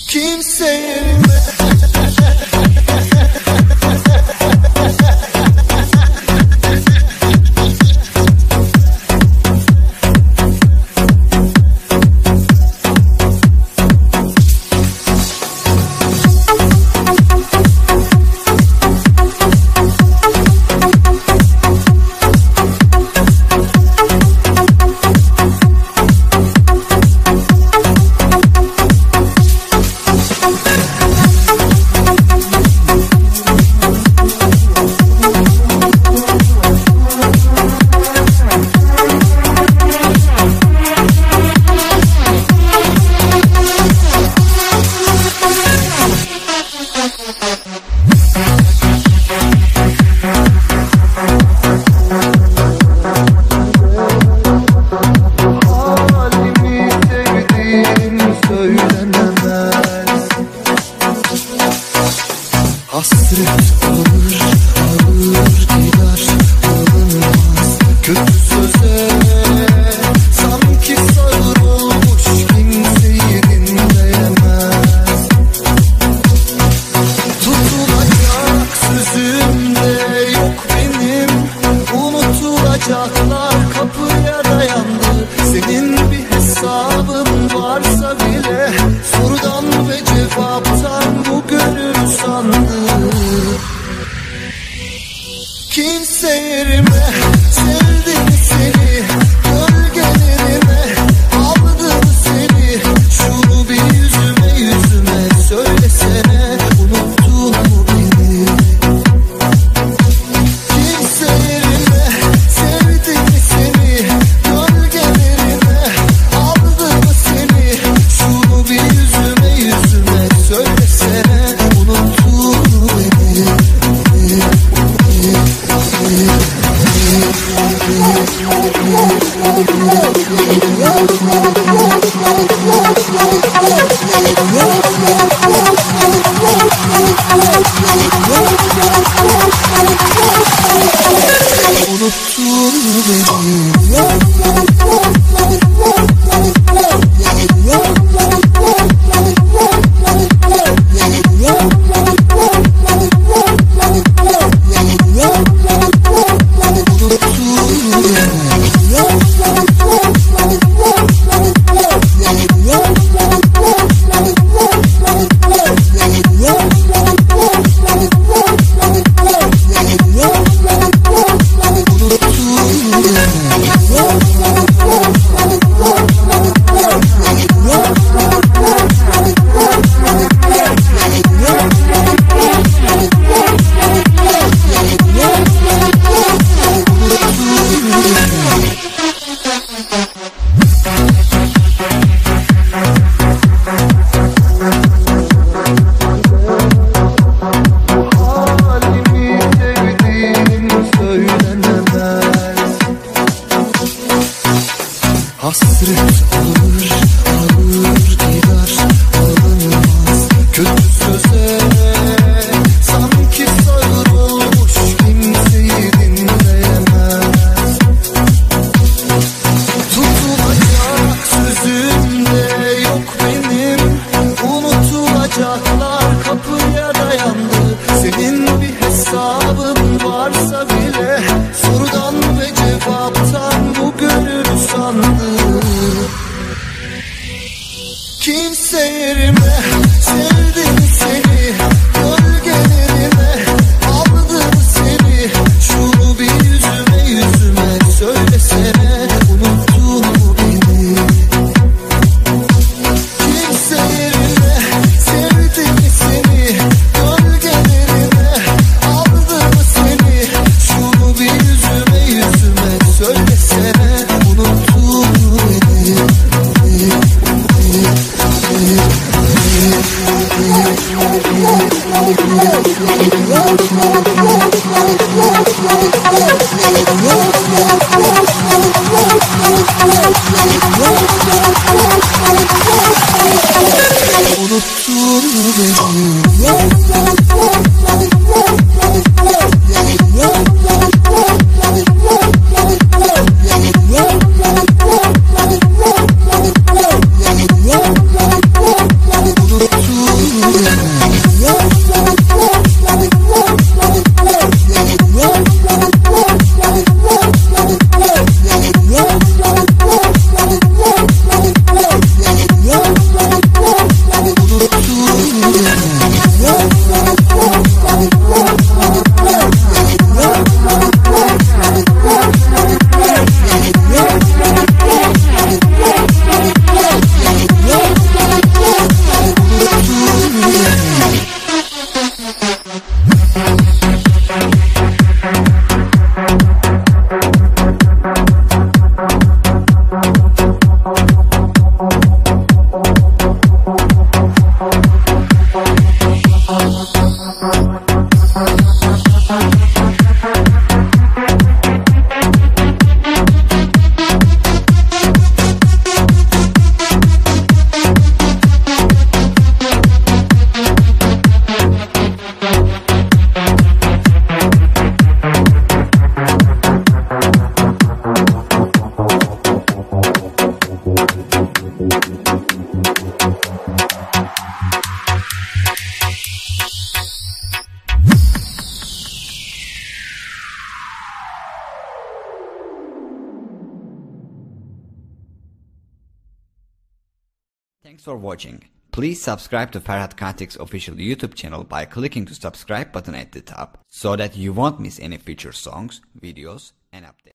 kimseye hasret alır alır gider alınmaz kötü söze sanki sağır olmuş kimseyi dinleyemez. Tutulacak sözümde yok benim, unutulacaklar kapıya dayandı. Senin bir hesabın varsa bile sorudan ve cevaptan bu gönül sandı. Kimse yerime sevdim seni, gölgelerime aldım seni. Şunu bir yüzüme söylesene, unuttun mu beni? Kimse yerime sevdim seni, gölgelerime aldım seni. Şunu bir yüzüme söylesene, unuttun mu beni? Unuttun mu beni? Hasret alır alır gider alınmaz kötü söze sanki sağır olmuş kimseyi dinleyemez. Tutulacak sözümde yok benim, unutulacaklar kapıya dayandı. Senin bir hesabın varsa bile sorudan ve cevaptan bu gönül sandı. Kimse yerime sevdim seni, gölgelerime aldım seni. Şunu bir yüzüme söylesene, unuttun mu beni? Kimse yerime sevdim seni, gölgelerime aldım seni. Şunu bir yüzüme söylesene, unuttun mu beni? Thanks for watching. Please subscribe to Ferhat Katik's official YouTube channel by clicking the subscribe button at the top so that you won't miss any future songs, videos, and updates.